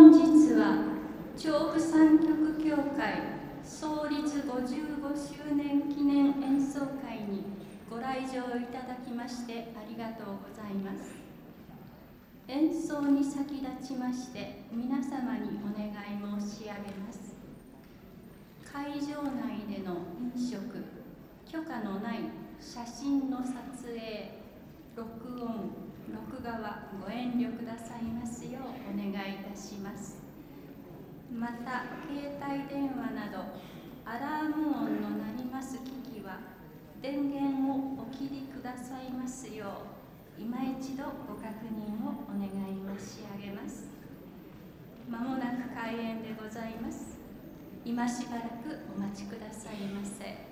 本日は調布三極教会創立55周年記念演奏会にご来場いただきましてありがとうございます。演奏に先立ちまして皆様にお願い申し上げます。会場内での飲食、許可のない写真の撮影、録音、録画はご遠慮くださいますようお願いいたします。また、携帯電話などアラーム音の鳴ります機器は電源をお切りくださいますよう今一度ご確認をお願い申し上げます。まもなく開演でございます。今しばらくお待ちくださいませ。